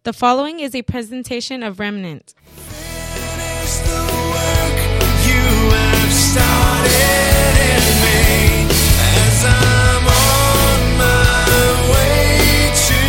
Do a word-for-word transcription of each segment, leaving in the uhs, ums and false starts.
The following is a presentation of Remnant. Finish the work you have started in me as I'm on my way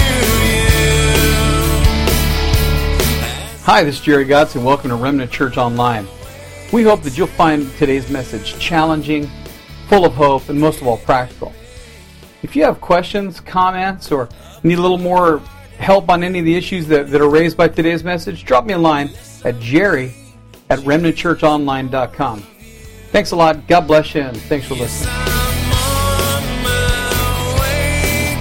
to you. Hi, this is Jerry Gotts, and welcome to Remnant Church Online. We hope that you'll find today's message challenging, full of hope, and most of all, practical. If you have questions, comments, or need a little more help on any of the issues that, that are raised by today's message, drop me a line at jerry at remnant church online dot com. Thanks a lot. God bless you, and thanks for listening. I'm on my way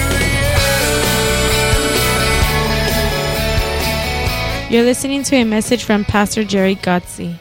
to you. You're listening to a message from Pastor Jerry Gotzi.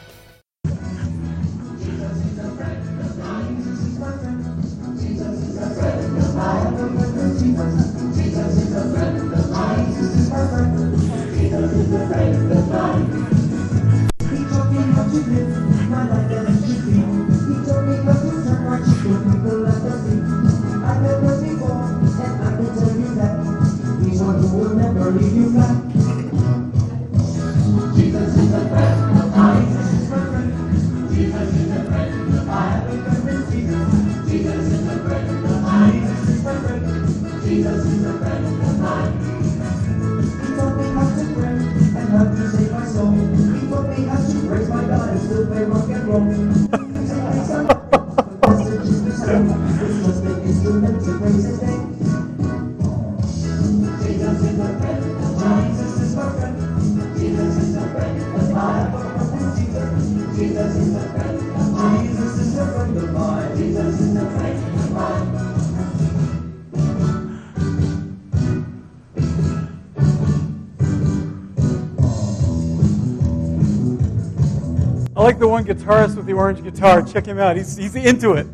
I like the one guitarist with the orange guitar. Check him out. He's, he's into it.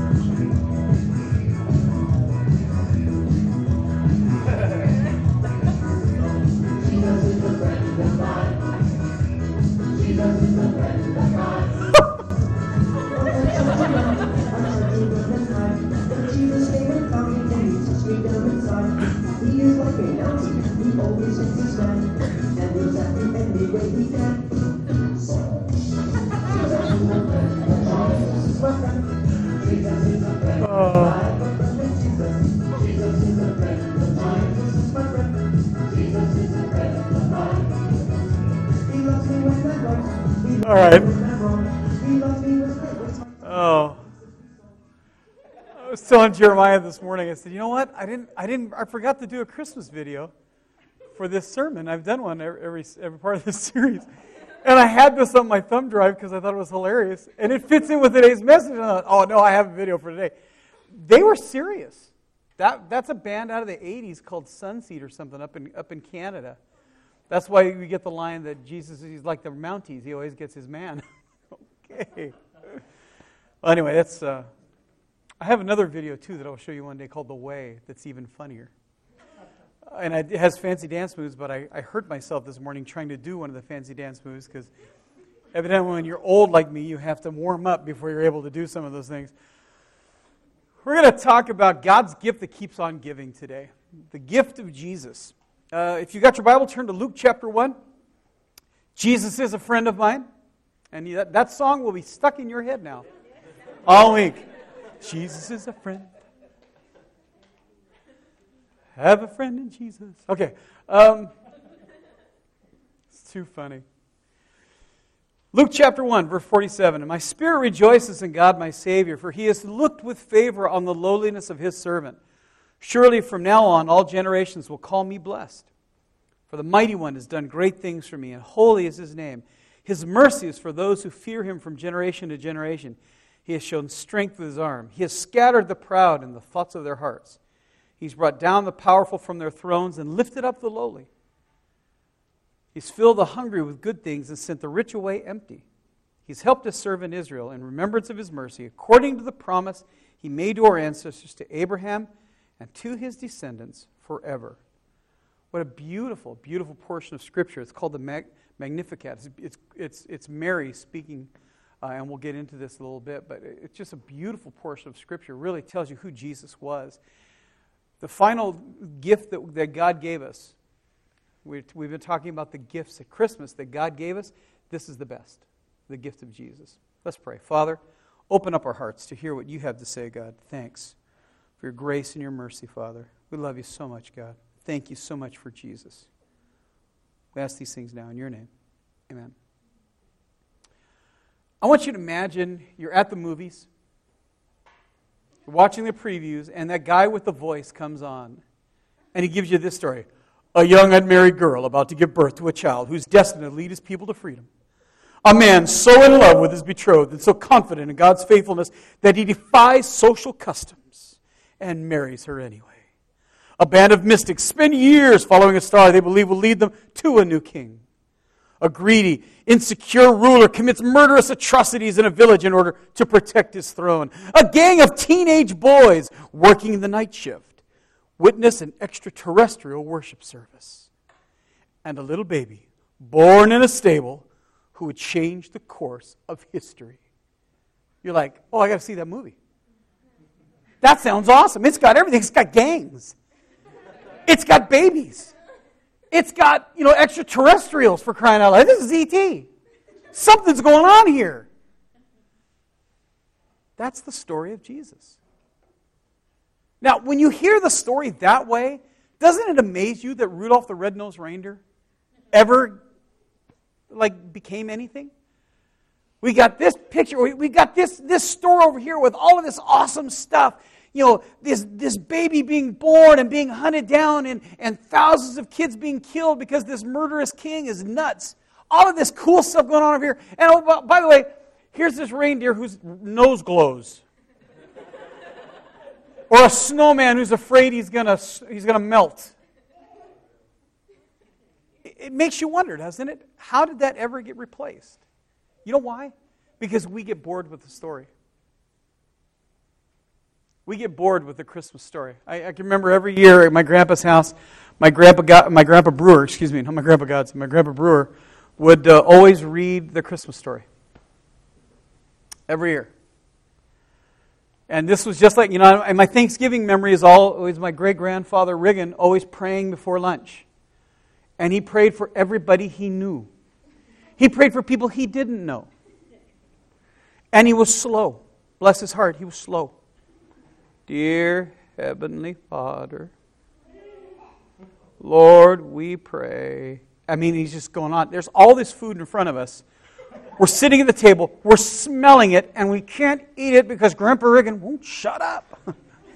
All right. Oh, I was telling Jeremiah this morning. I said, "You know what? I didn't. I didn't. I forgot to do a Christmas video for this sermon. I've done one every every, every part of this series, and I had this on my thumb drive because I thought it was hilarious, and it fits in with today's message. And I thought, oh no, I have a video for today. They were serious. That that's a band out of the eighties called Sunseed or something up in up in Canada." That's why we get the line that Jesus is like the Mounties. He always gets his man. Okay. Well, anyway, that's. Uh, I have another video, too, that I'll show you one day called The Way that's even funnier. Uh, and I, it has fancy dance moves, but I, I hurt myself this morning trying to do one of the fancy dance moves because evidently when you're old like me, you have to warm up before you're able to do some of those things. We're going to talk about God's gift that keeps on giving today. The gift of Jesus. Uh, if you got your Bible, turn to Luke chapter one. Jesus is a friend of mine. And that, that song will be stuck in your head now. All week. Jesus is a friend. Have a friend in Jesus. Okay. Um, it's too funny. Luke chapter one, verse forty-seven. "And my spirit rejoices in God my Savior, for He has looked with favor on the lowliness of His servant. Surely from now on all generations will call me blessed. For the Mighty One has done great things for me, and holy is His name. His mercy is for those who fear Him from generation to generation. He has shown strength with His arm. He has scattered the proud in the thoughts of their hearts. He's brought down the powerful from their thrones and lifted up the lowly. He's filled the hungry with good things and sent the rich away empty. He's helped His servant Israel in remembrance of His mercy, according to the promise He made to our ancestors, to Abraham and to his descendants forever." What a beautiful, beautiful portion of Scripture. It's called the Mag- Magnificat. It's, it's, it's, it's Mary speaking, uh, and we'll get into this a little bit, but it's just a beautiful portion of Scripture. It really tells you who Jesus was. The final gift that, that God gave us We, we've been talking about the gifts at Christmas that God gave us. This is the best, the gift of Jesus. Let's pray. Father, open up our hearts to hear what you have to say, God. Thanks for your grace and your mercy, Father. We love you so much, God. Thank you so much for Jesus. We ask these things now in your name. Amen. I want you to imagine you're at the movies, you're watching the previews, and that guy with the voice comes on, and he gives you this story. A young unmarried girl about to give birth to a child who's destined to lead his people to freedom. A man so in love with his betrothed and so confident in God's faithfulness that he defies social customs and marries her anyway. A band of mystics spend years following a star they believe will lead them to a new king. A greedy, insecure ruler commits murderous atrocities in a village in order to protect his throne. A gang of teenage boys working in the night shift witness an extraterrestrial worship service. And a little baby born in a stable who would change the course of history. You're like, oh, I got to see that movie. That sounds awesome. It's got everything. It's got gangs. It's got babies. It's got, you know, extraterrestrials, for crying out loud. This is E T. Something's going on here. That's the story of Jesus. Now, when you hear the story that way, doesn't it amaze you that Rudolph the Red-Nosed Reindeer ever, like, became anything? We got this picture, we, we got this, this store over here with all of this awesome stuff. You know, this, this baby being born and being hunted down and, and thousands of kids being killed because this murderous king is nuts. All of this cool stuff going on over here. And oh, by the way, here's this reindeer whose nose glows. Or a snowman who's afraid he's gonna he's gonna melt. It makes you wonder, doesn't it? How did that ever get replaced? You know why? Because we get bored with the story. We get bored with the Christmas story. I, I can remember every year at my grandpa's house, my grandpa got, my grandpa Brewer, excuse me, not my grandpa Godson, my grandpa Brewer would uh, always read the Christmas story. Every year. And this was just like, you know, and my Thanksgiving memory is always my great-grandfather Riggin always praying before lunch. And he prayed for everybody he knew. He prayed for people he didn't know. And he was slow. Bless his heart, he was slow. Dear Heavenly Father, Lord, we pray. I mean, he's just going on. There's all this food in front of us. We're sitting at the table, we're smelling it, and we can't eat it because Grandpa Riggin won't shut up.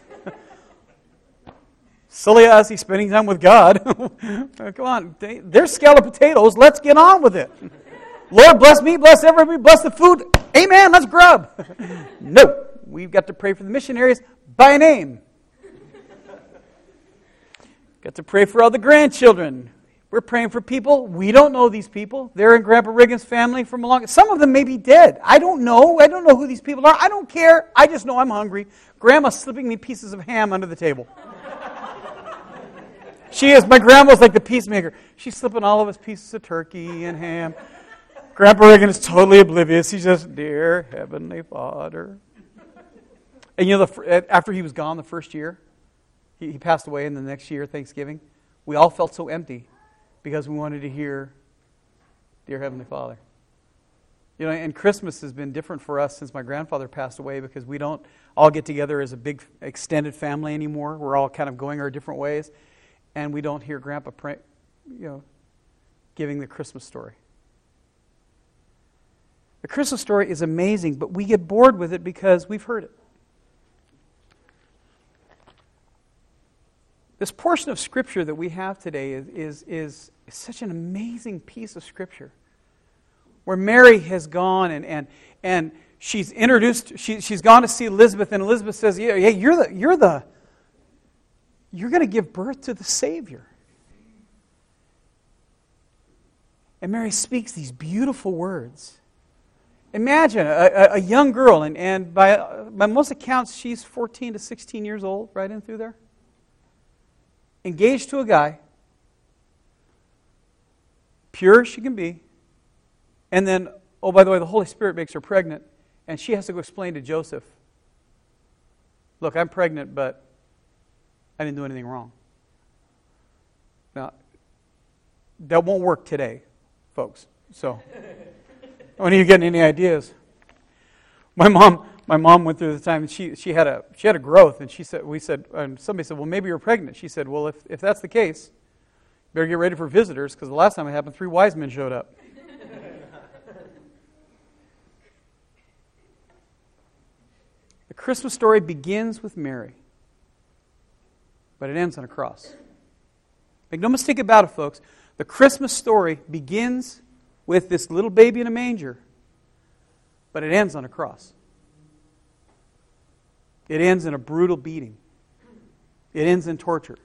Silly us, he's spending time with God. Come on, there's scalloped potatoes, let's get on with it. Lord, bless me, bless everybody, bless the food. Amen, let's grub. No, we've got to pray for the missionaries by name. Got to pray for all the grandchildren. We're praying for people. We don't know these people. They're in Grandpa Riggin's family from a long... Some of them may be dead. I don't know. I don't know who these people are. I don't care. I just know I'm hungry. Grandma's slipping me pieces of ham under the table. She is. My grandma's like the peacemaker. She's slipping all of us pieces of turkey and ham. Grandpa Riggin is totally oblivious. He's just, dear Heavenly Father. And you know, the, after he was gone the first year, he, he passed away in the next year, Thanksgiving, we all felt so empty. Because we wanted to hear, Dear Heavenly Father. You know, and Christmas has been different for us since my grandfather passed away because we don't all get together as a big extended family anymore. We're all kind of going our different ways. And we don't hear Grandpa pray, you know, giving the Christmas story. The Christmas story is amazing, but we get bored with it because we've heard it. This portion of Scripture that we have today is, is, is, is such an amazing piece of Scripture where Mary has gone and, and, and she's introduced, she, she's gone to see Elizabeth, and Elizabeth says, yeah, yeah you're the, you're the, you're going to give birth to the Savior. And Mary speaks these beautiful words. Imagine a, a, a young girl, and, and by, by most accounts, she's fourteen to sixteen years old, right in through there. Engaged to a guy, pure as she can be, and then, oh, by the way, the Holy Spirit makes her pregnant, and she has to go explain to Joseph, look, I'm pregnant, but I didn't do anything wrong. Now, that won't work today, folks. So, I don't need to get any ideas. My mom, my mom went through the time, and she she had a she had a growth, and she said, we said, and somebody said, well, maybe you're pregnant. She said, well, if if that's the case, better get ready for visitors, because the last time it happened, three wise men showed up. The Christmas story begins with Mary, but it ends on a cross. Make no mistake about it, folks. The Christmas story begins with this little baby in a manger, but it ends on a cross. It ends in a brutal beating. It ends in torture.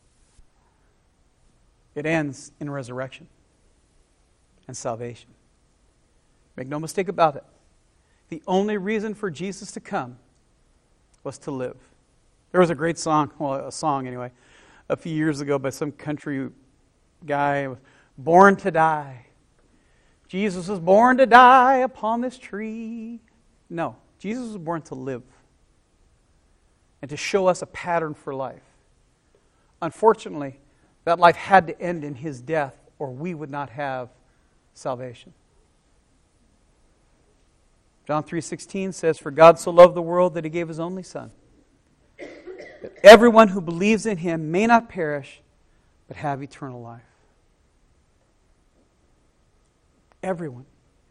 It ends in resurrection and salvation. Make no mistake about it. The only reason for Jesus to come was to live. There was a great song, well, a song anyway, a few years ago by some country guy, born to die. Jesus was born to die upon this tree. No, Jesus was born to live and to show us a pattern for life. Unfortunately, that life had to end in His death, or we would not have salvation. John three sixteen says, "For God so loved the world that He gave His only Son, that everyone who believes in Him may not perish, but have eternal life." Everyone.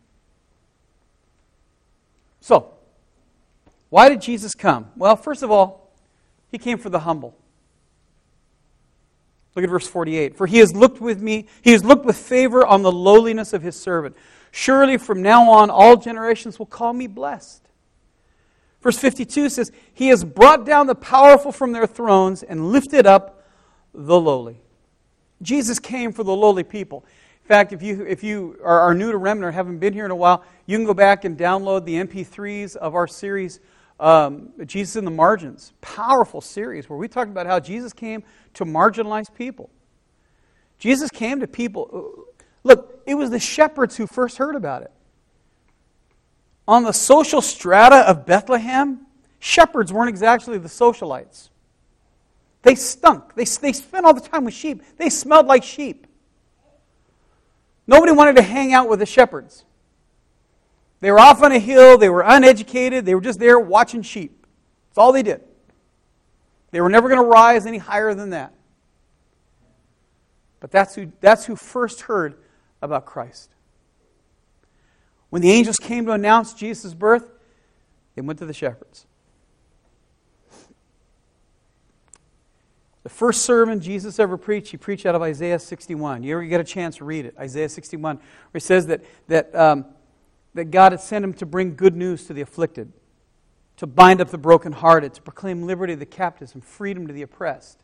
So, why did Jesus come? Well, first of all, He came for the humble. Look at verse forty-eight. "For He has looked with me, He has looked with favor on the lowliness of His servant. Surely from now on all generations will call me blessed." Verse fifty-two says, "He has brought down the powerful from their thrones and lifted up the lowly." Jesus came for the lowly people. In fact, if you if you are, are new to Remnant or haven't been here in a while, you can go back and download the M P threes of our series, um, Jesus in the Margins. Powerful series where we talk about how Jesus came to marginalized people. Jesus came to people. Look, it was the shepherds who first heard about it. On the social strata of Bethlehem, shepherds weren't exactly the socialites. They stunk. They, they spent all the time with sheep. They smelled like sheep. Nobody wanted to hang out with the shepherds. They were off on a hill. They were uneducated. They were just there watching sheep. That's all they did. They were never going to rise any higher than that. But that's who, that's who first heard about Christ. When the angels came to announce Jesus' birth, they went to the shepherds. The first sermon Jesus ever preached, He preached out of Isaiah sixty-one. You ever get a chance to read it? Isaiah sixty-one, where He says that, that, um, that God had sent Him to bring good news to the afflicted, to bind up the brokenhearted, to proclaim liberty to the captives and freedom to the oppressed.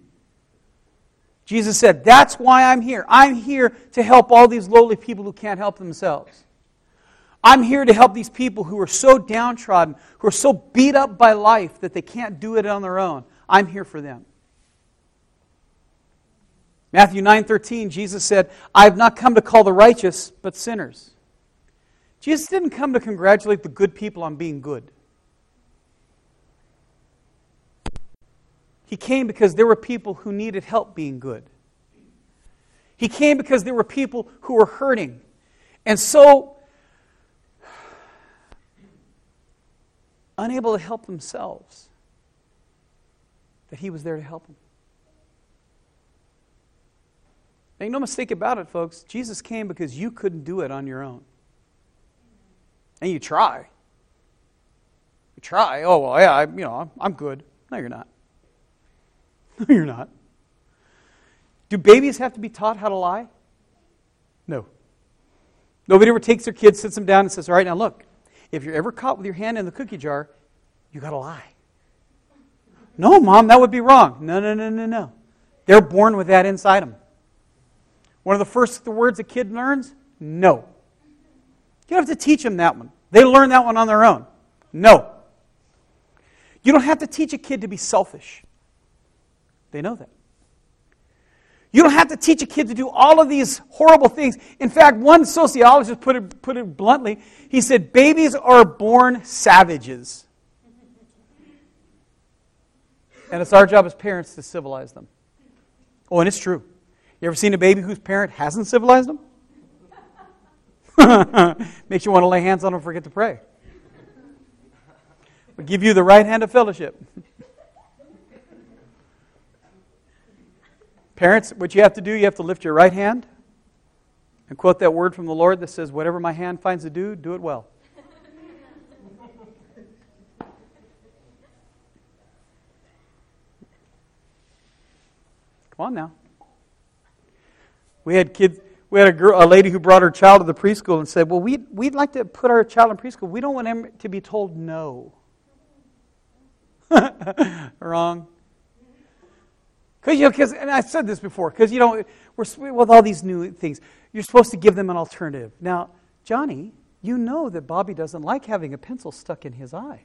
Jesus said, that's why I'm here. I'm here to help all these lowly people who can't help themselves. I'm here to help these people who are so downtrodden, who are so beat up by life that they can't do it on their own. I'm here for them. Matthew nine thirteen, Jesus said, "I have not come to call the righteous, but sinners." Jesus didn't come to congratulate the good people on being good. He came because there were people who needed help being good. He came because there were people who were hurting. And so unable to help themselves, that He was there to help them. Make no mistake about it, folks. Jesus came because you couldn't do it on your own. And you try. You try. Oh, well, yeah, I, you know, I'm, I'm good. No, you're not. No, you're not. Do babies have to be taught how to lie? No. Nobody ever takes their kids, sits them down, and says, all right, now look, if you're ever caught with your hand in the cookie jar, you got to lie. No, Mom, that would be wrong. No, no, no, no, no. They're born with that inside them. One of the first the words a kid learns, no. You don't have to teach them that one. They learn that one on their own. No. You don't have to teach a kid to be selfish. They know that. You don't have to teach a kid to do all of these horrible things. In fact, one sociologist put it, put it bluntly. He said, babies are born savages. And it's our job as parents to civilize them. Oh, and it's true. You ever seen a baby whose parent hasn't civilized them? Makes you want to lay hands on them and forget to pray. But give you the right hand of fellowship. Parents, what you have to do, you have to lift your right hand and quote that word from the Lord that says, whatever my hand finds to do, do it well. Come on now. We had kids. We had a girl, a lady who brought her child to the preschool and said, "Well, we'd we'd like to put our child in preschool. We don't want him to be told no." Wrong. Because you know, because and I said this before. Because you know, we're with all these new things. You're supposed to give them an alternative. Now, Johnny, you know that Bobby doesn't like having a pencil stuck in his eye.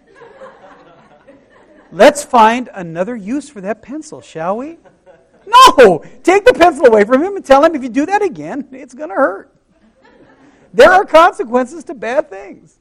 Let's find another use for that pencil, shall we? No! Take the pencil away from him and tell him if you do that again, it's going to hurt. There are consequences to bad things.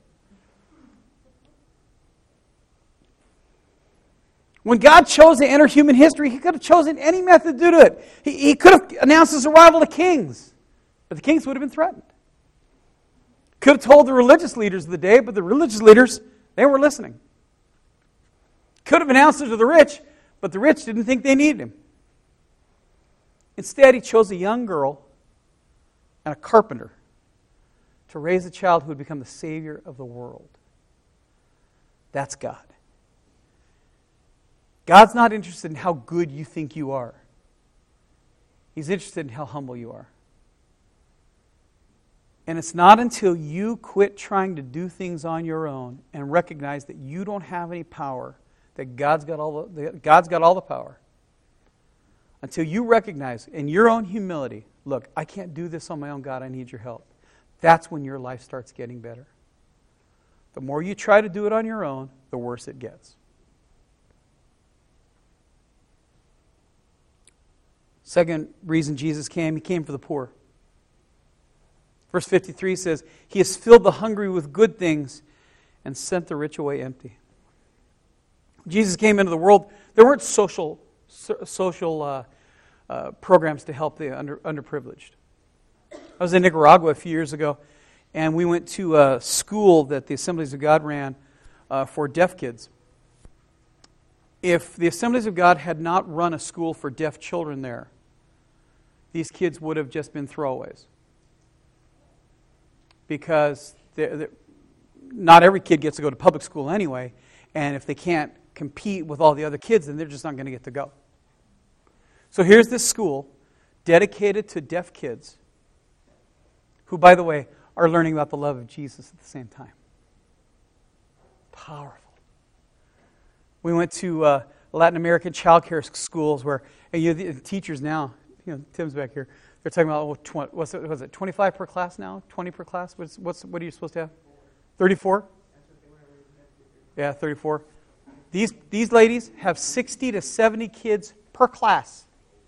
When God chose to enter human history, He could have chosen any method to do it. He, he could have announced His arrival to kings, but the kings would have been threatened. Could have told the religious leaders of the day, but the religious leaders, they were listening. Could have announced it to the rich, but the rich didn't think they needed Him. Instead, He chose a young girl and a carpenter to raise a child who would become the Savior of the world. That's God. God's not interested in how good you think you are. He's interested in how humble you are. And it's not until you quit trying to do things on your own and recognize that you don't have any power, that God's got all the, God's got all the power. Until you recognize in your own humility, look, I can't do this on my own, God, I need your help. That's when your life starts getting better. The more you try to do it on your own, the worse it gets. Second reason Jesus came, He came for the poor. Verse fifty-three says, He has filled the hungry with good things and sent the rich away empty. Jesus came into the world. There weren't social so, social uh, uh, programs to help the under, underprivileged. I was in Nicaragua a few years ago, and we went to a school that the Assemblies of God ran uh, for deaf kids. If the Assemblies of God had not run a school for deaf children there, these kids would have just been throwaways. Because they're, they're, not every kid gets to go to public school anyway, and if they can't compete with all the other kids, then they're just not going to get to go. So here's this school dedicated to deaf kids who, by the way, are learning about the love of Jesus at the same time. Powerful. We went to uh, Latin American child care schools where and you know, the teachers now, you know, Tim's back here, they're talking about, oh, twenty, what's it, what's it, twenty-five per class now? twenty per class? What's, what's What are you supposed to have? thirty-four? Yeah, thirty-four. These, these ladies have sixty to seventy kids per class.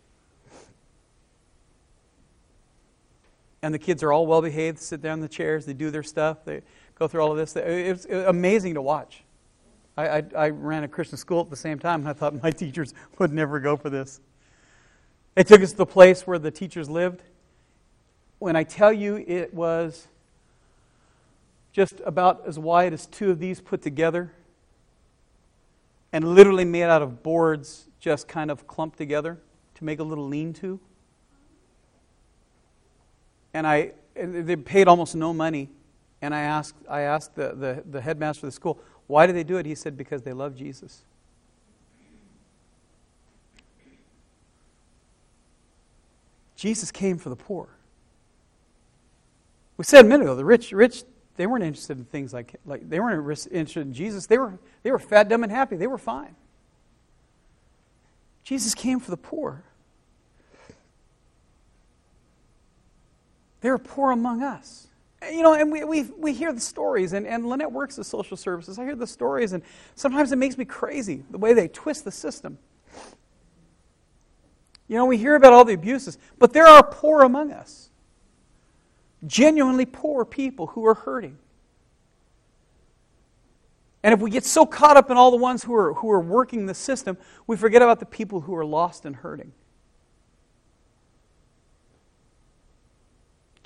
And the kids are all well-behaved, sit down in the chairs, they do their stuff, they go through all of this. It's amazing to watch. I, I, I ran a Christian school at the same time, and I thought my teachers would never go for this. They took us to the place where the teachers lived. When I tell you it was just about as wide as two of these put together, and literally made out of boards just kind of clumped together to make a little lean-to. And I, and they paid almost no money. And I asked, I asked the, the, the headmaster of the school, why do they do it? He said, because they love Jesus. Jesus came for the poor. We said a minute ago, the rich, rich, they weren't interested in things like, like they weren't interested in Jesus. They were, they were fat, dumb, and happy. They were fine. Jesus came for the poor. They were poor among us. You know, and we we, we hear the stories, and, and Lynette works at social services. I hear the stories, and sometimes it makes me crazy, the way they twist the system. You know, we hear about all the abuses, but there are poor among us. Genuinely poor people who are hurting. And if we get so caught up in all the ones who are who are working the system, we forget about the people who are lost and hurting.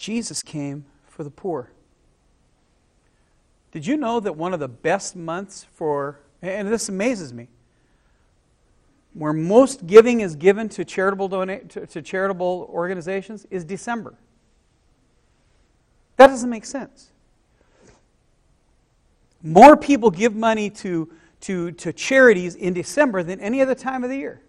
Jesus came for the poor. Did you know that one of the best months for, and this amazes me, where most giving is given to charitable donate to, to charitable organizations is December? That doesn't make sense. More people give money to, to, to charities in December than any other time of the year.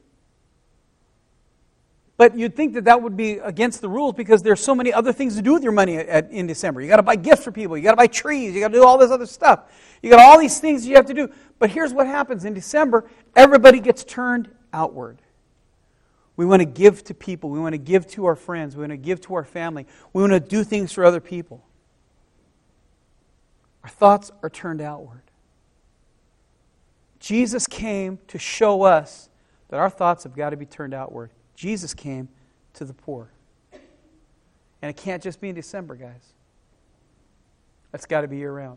But you'd think that that would be against the rules because there's so many other things to do with your money at, at, in December. You got to buy gifts for people. You got to buy trees. You got to do all this other stuff. You got all these things you have to do. But here's what happens in December: everybody gets turned outward. We want to give to people. We want to give to our friends. We want to give to our family. We want to do things for other people. Our thoughts are turned outward. Jesus came to show us that our thoughts have got to be turned outward. Jesus came to the poor. And it can't just be in December, guys. That's got to be year-round.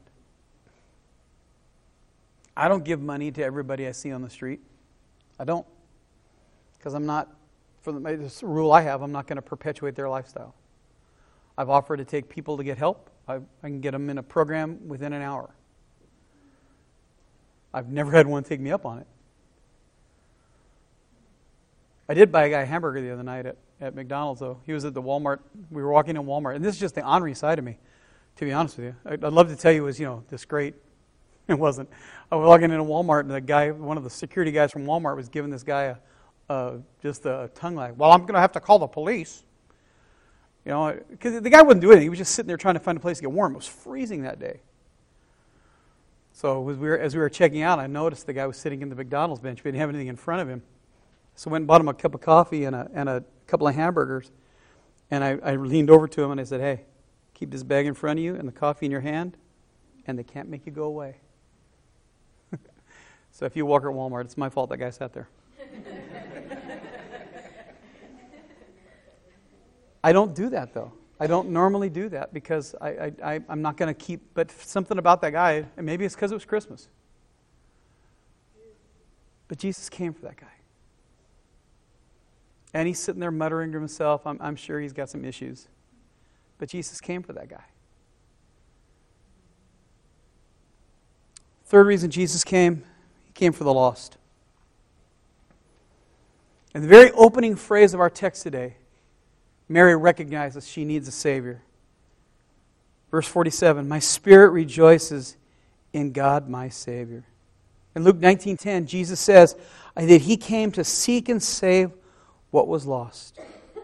I don't give money to everybody I see on the street. I don't. Because I'm not, for the this rule I have, I'm not going to perpetuate their lifestyle. I've offered to take people to get help. I, I can get them in a program within an hour. I've never had one take me up on it. I did buy a guy a hamburger the other night at, at McDonald's, though. He was at the Walmart. We were walking in Walmart. And this is just the ornery side of me, to be honest with you. I'd, I'd love to tell you it was, you know, this great. It wasn't. I was walking into Walmart, and the guy, one of the security guys from Walmart was giving this guy a, a just a tongue like, well, I'm going to have to call the police. You know, because the guy wouldn't do anything. He was just sitting there trying to find a place to get warm. It was freezing that day. So as we were, as we were checking out, I noticed the guy was sitting in the McDonald's bench. We didn't have anything in front of him. So I went and bought him a cup of coffee and a, and a couple of hamburgers. And I, I leaned over to him and I said, hey, keep this bag in front of you and the coffee in your hand, and they can't make you go away. So if you walk at Walmart, it's my fault that guy sat there. I don't do that, though. I don't normally do that because I, I, I'm not going to keep, but something about that guy, and maybe it's because it was Christmas. But Jesus came for that guy. And he's sitting there muttering to himself. I'm, I'm sure he's got some issues. But Jesus came for that guy. Third reason Jesus came, he came for the lost. In the very opening phrase of our text today, Mary recognizes she needs a Savior. Verse forty-seven, my spirit rejoices in God my Savior. In Luke nineteen ten, Jesus says that he came to seek and save what was lost.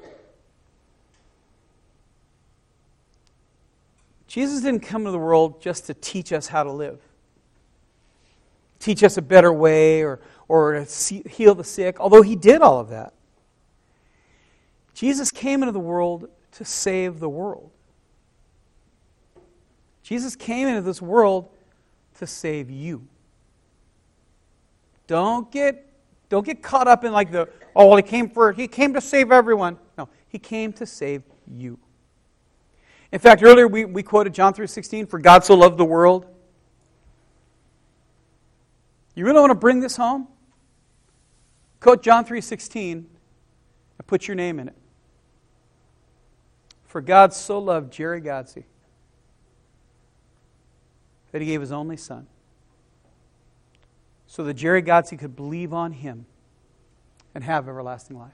Jesus didn't come to the world just to teach us how to live. Teach us a better way or, or to see, heal the sick, although he did all of that. Jesus came into the world to save the world. Jesus came into this world to save you. Don't get, don't get caught up in like the, oh, well, he came for, he came to save everyone. No, he came to save you. In fact, earlier we, we quoted John three sixteen, for God so loved the world. You really want to bring this home? Quote John three sixteen and put your name in it. For God so loved Jerry Godsey that he gave his only son so that Jerry Godsey could believe on him and have everlasting life.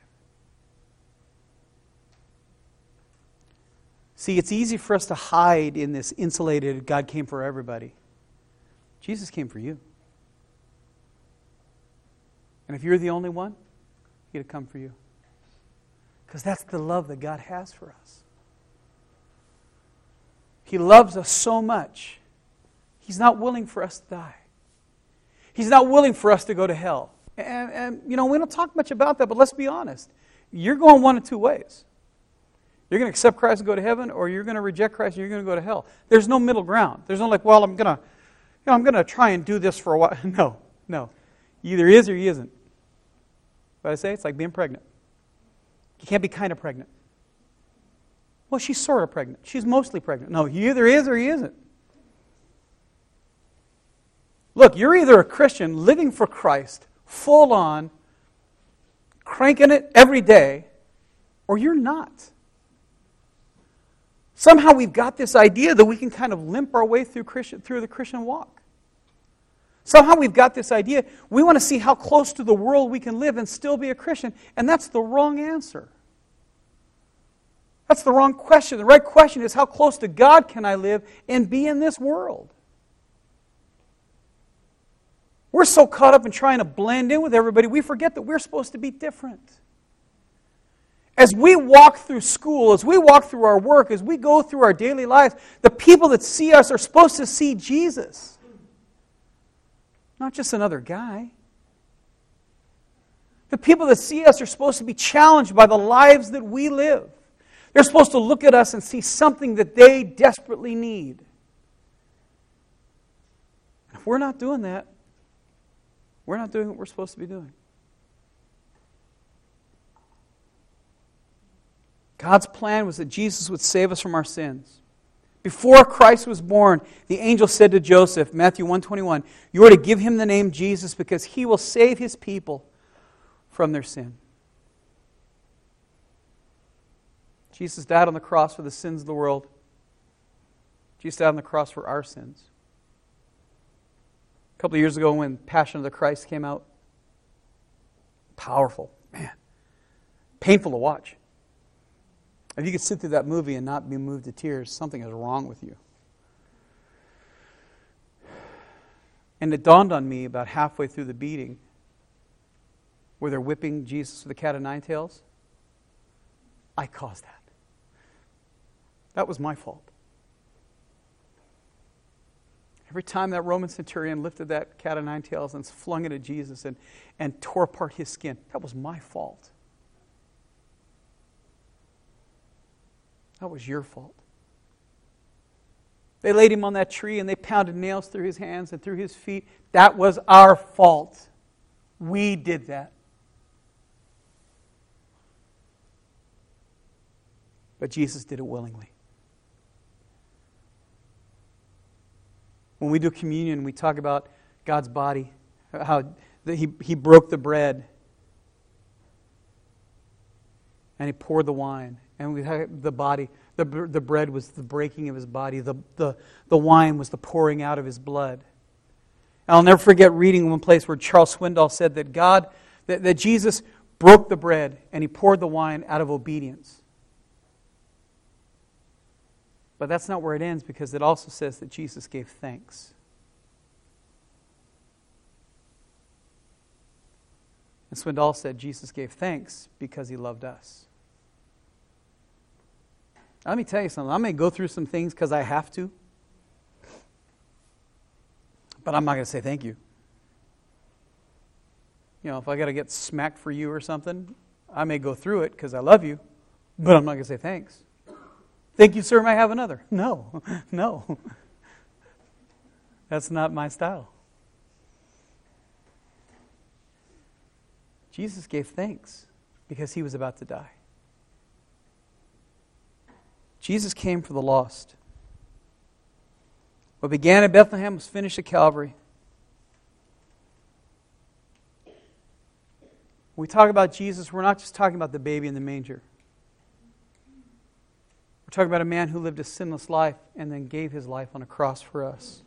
See, it's easy for us to hide in this insulated, God came for everybody. Jesus came for you. And if you're the only one, he'd have come for you. Because that's the love that God has for us. He loves us so much, he's not willing for us to die. He's not willing for us to go to hell. And, and, you know, we don't talk much about that, but let's be honest. You're going one of two ways. You're going to accept Christ and go to heaven, or you're going to reject Christ and you're going to go to hell. There's no middle ground. There's no like, well, I'm going to, you know, I'm going to try and do this for a while. No, no. He either is or he isn't. What I say? It's like being pregnant. You can't be kind of pregnant. Well, she's sort of pregnant. She's mostly pregnant. No, he either is or he isn't. Look, you're either a Christian living for Christ, full on, cranking it every day, or you're not. Somehow we've got this idea that we can kind of limp our way through Christian, through the Christian walk. Somehow we've got this idea, we want to see how close to the world we can live and still be a Christian. And that's the wrong answer. That's the wrong question. The right question is, how close to God can I live and be in this world? We're so caught up in trying to blend in with everybody, we forget that we're supposed to be different. As we walk through school, as we walk through our work, as we go through our daily lives, the people that see us are supposed to see Jesus. Not just another guy. The people that see us are supposed to be challenged by the lives that we live. They're supposed to look at us and see something that they desperately need. If we're not doing that, we're not doing what we're supposed to be doing. God's plan was that Jesus would save us from our sins. Before Christ was born, the angel said to Joseph, Matthew one twenty-one, you are to give him the name Jesus because he will save his people from their sin. Jesus died on the cross for the sins of the world. Jesus died on the cross for our sins. A couple of years ago when Passion of the Christ came out, powerful, man, painful to watch. If you could sit through that movie and not be moved to tears, something is wrong with you. And it dawned on me about halfway through the beating, where they're whipping Jesus with a cat of nine tails, I caused that. That was my fault. Every time that Roman centurion lifted that cat of nine tails and flung it at Jesus and, and tore apart his skin, that was my fault. That was your fault. They laid him on that tree and they pounded nails through his hands and through his feet. That was our fault. We did that. But Jesus did it willingly. When we do communion, we talk about God's body, how he, he broke the bread and he poured the wine. And we have the body, the, the bread was the breaking of his body. The, the, the wine was the pouring out of his blood. And I'll never forget reading one place where Charles Swindoll said that God, that, that Jesus broke the bread and he poured the wine out of obedience. But that's not where it ends, because it also says that Jesus gave thanks. And Swindoll said Jesus gave thanks because he loved us. Let me tell you something. I may go through some things because I have to, but I'm not going to say thank you. You know, if I got to get smacked for you or something, I may go through it because I love you, but I'm not going to say thanks. Thank you, sir, may I have another? No, no. That's not my style. Jesus gave thanks because he was about to die. Jesus came for the lost. What began at Bethlehem was finished at Calvary. When we talk about Jesus, we're not just talking about the baby in the manger. We're talking about a man who lived a sinless life and then gave his life on a cross for us.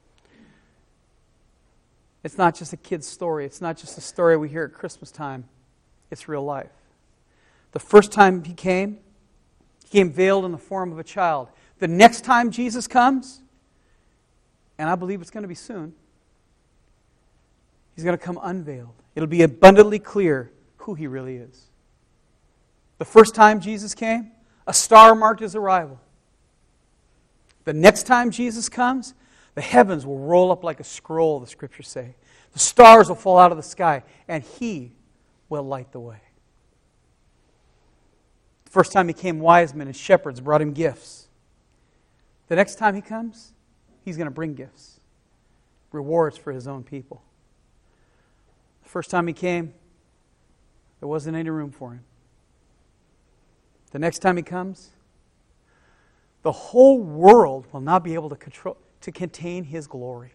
It's not just a kid's story. It's not just a story we hear at Christmas time. It's real life. The first time he came, he came veiled in the form of a child. The next time Jesus comes, and I believe it's going to be soon, he's going to come unveiled. It'll be abundantly clear who he really is. The first time Jesus came, a star marked his arrival. The next time Jesus comes, the heavens will roll up like a scroll, the Scriptures say. The stars will fall out of the sky, and he will light the way. The first time he came, wise men and shepherds brought him gifts. The next time he comes, he's going to bring gifts, rewards for his own people. The first time he came, there wasn't any room for him. The next time he comes, the whole world will not be able to control, to contain his glory.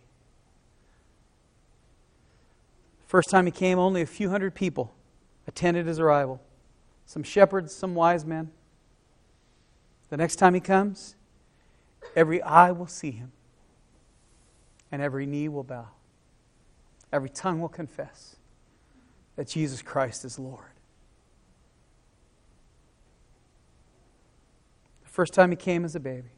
First time he came, only a few hundred people attended his arrival. Some shepherds, some wise men. The next time he comes, every eye will see him, and every knee will bow. Every tongue will confess that Jesus Christ is Lord. The first time he came as a baby.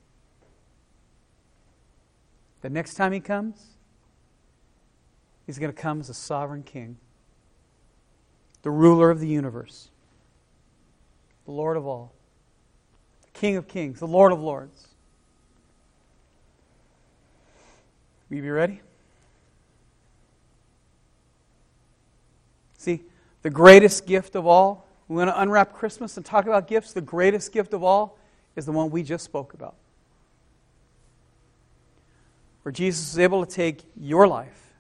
The next time he comes, he's going to come as a sovereign king, the ruler of the universe, the Lord of all, the King of kings, the Lord of lords. Will you be ready? See, the greatest gift of all, we want to unwrap Christmas and talk about gifts. The greatest gift of all is the one we just spoke about. Where Jesus is able to take your life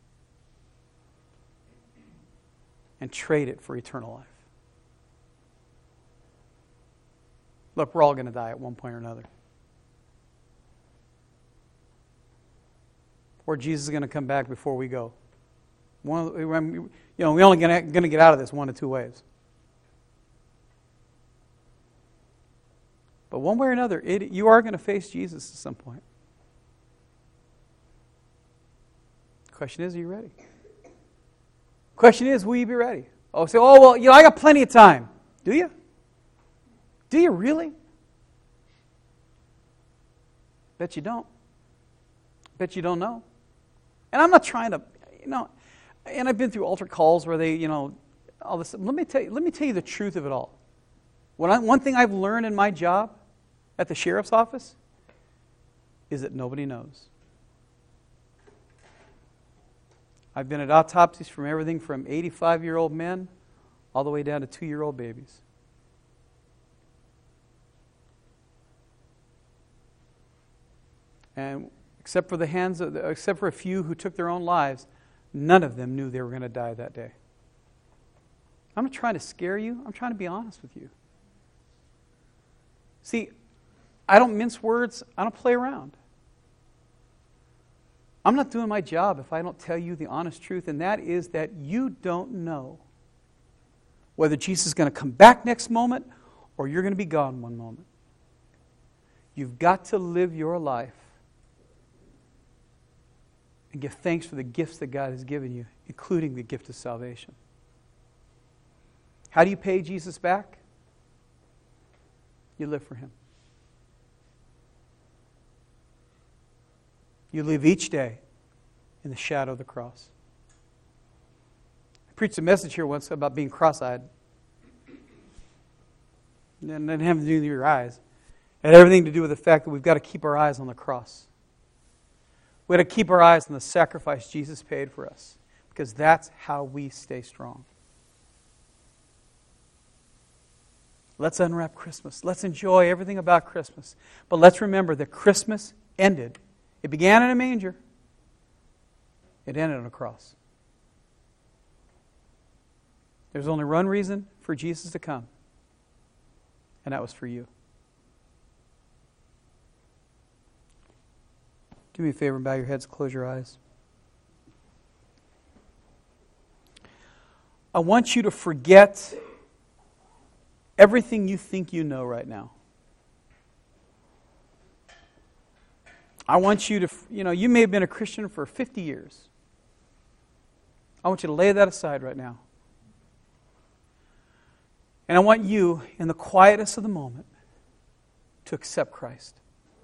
and trade it for eternal life. Look, we're all going to die at one point or another. Or Jesus is going to come back before we go. One of the, you know, we're only going to get out of this one of two ways. But one way or another, it, you are going to face Jesus at some point. The question is, are you ready? The question is, will you be ready? Oh, say, oh, well, you know, I got plenty of time. Do you? Do you really? Bet you don't. Bet you don't know. And I'm not trying to, you know, and I've been through altar calls where they, you know, all this. Let me tell you, let me tell you the truth of it all. What I, one thing I've learned in my job at the sheriff's office is that nobody knows. I've been at autopsies from everything from eighty-five-year-old men all the way down to two-year-old babies. And except for the hands of, the, except for a few who took their own lives, none of them knew they were going to die that day. I'm not trying to scare you. I'm trying to be honest with you. See, I don't mince words. I don't play around. I'm not doing my job if I don't tell you the honest truth, and that is that you don't know whether Jesus is going to come back next moment or you're going to be gone one moment. You've got to live your life and give thanks for the gifts that God has given you, including the gift of salvation. How do you pay Jesus back? You live for Him. You live each day in the shadow of the cross. I preached a message here once about being cross-eyed. And it didn't have to do with your eyes. It had everything to do with the fact that we've got to keep our eyes on the cross. We've got to keep our eyes on the sacrifice Jesus paid for us, because that's how we stay strong. Let's unwrap Christmas. Let's enjoy everything about Christmas. But let's remember that Christmas ended. It began in a manger. It ended on a cross. There's only one reason for Jesus to come, and that was for you. Do me a favor and bow your heads, close your eyes. I want you to forget everything you think you know right now. I want you to, you know, you may have been a Christian for fifty years. I want you to lay that aside right now. And I want you, in the quietness of the moment, to accept Christ.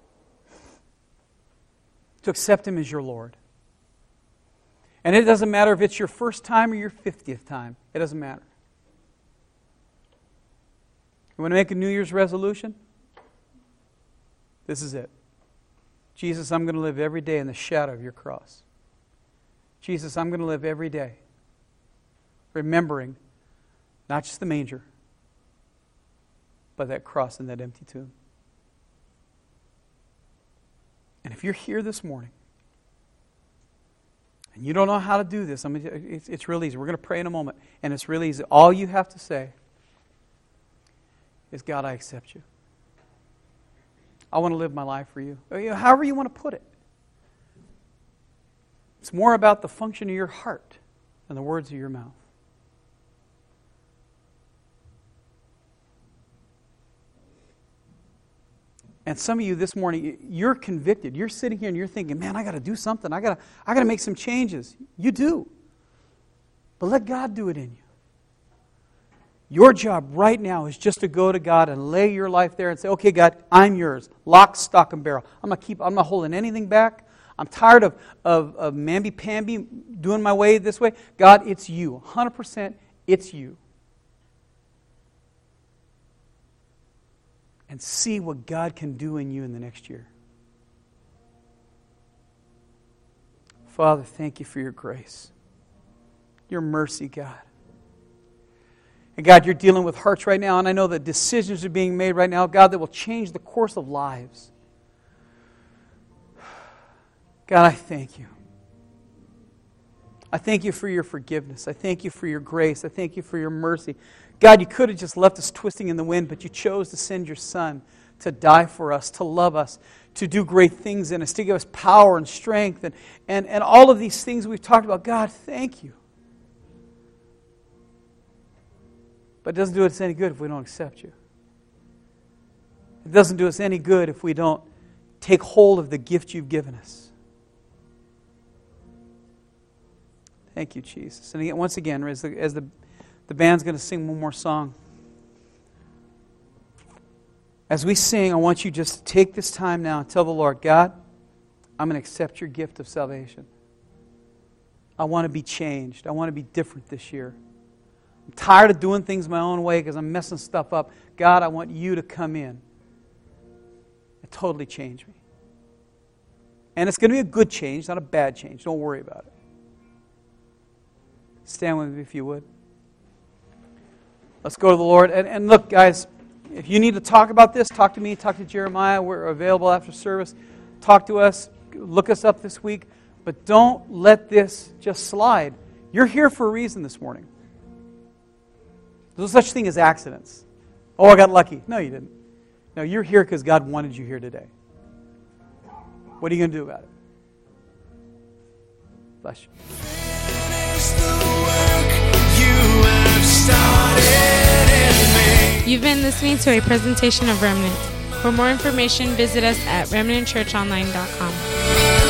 To accept Him as your Lord. And it doesn't matter if it's your first time or your fiftieth time. It doesn't matter. You want to make a New Year's resolution? This is it. Jesus, I'm going to live every day in the shadow of your cross. Jesus, I'm going to live every day remembering not just the manger, but that cross and that empty tomb. And if you're here this morning and you don't know how to do this, I mean, it's, it's real easy. We're going to pray in a moment, and it's really easy. All you have to say is, God, I accept you. I want to live my life for you. However you want to put it. It's more about the function of your heart than the words of your mouth. And some of you this morning, you're convicted. You're sitting here and you're thinking, man, I got to do something. I got to I got to make some changes. You do. But let God do it in you. Your job right now is just to go to God and lay your life there and say, okay, God, I'm yours. Lock, stock, and barrel. I'm not keep. I'm not holding anything back. I'm tired of, of, of mamby-pamby doing my way this way. God, it's you. one hundred percent it's you. And see what God can do in you in the next year. Father, thank you for your grace. Your mercy, God. And God, you're dealing with hearts right now, and I know that decisions are being made right now, God, that will change the course of lives. God, I thank you. I thank you for your forgiveness. I thank you for your grace. I thank you for your mercy. God, you could have just left us twisting in the wind, but you chose to send your Son to die for us, to love us, to do great things in us, to give us power and strength, and, and, and all of these things we've talked about. God, thank you. But it doesn't do us any good if we don't accept you. It doesn't do us any good if we don't take hold of the gift you've given us. Thank you, Jesus. And again, once again, as the, as the, the band's going to sing one more song, as we sing, I want you just to take this time now and tell the Lord, God, I'm going to accept your gift of salvation. I want to be changed. I want to be different this year. I'm tired of doing things my own way because I'm messing stuff up. God, I want you to come in and totally change me. And it's going to be a good change, not a bad change. Don't worry about it. Stand with me if you would. Let's go to the Lord. And, and look, guys, if you need to talk about this, talk to me, talk to Jeremiah. We're available after service. Talk to us. Look us up this week. But don't let this just slide. You're here for a reason this morning. There's no such thing as accidents. Oh, I got lucky. No, you didn't. No, you're here because God wanted you here today. What are you going to do about it? Bless you. Finish the work you have started in me. You've been listening to a presentation of Remnant. For more information, visit us at remnant church online dot com.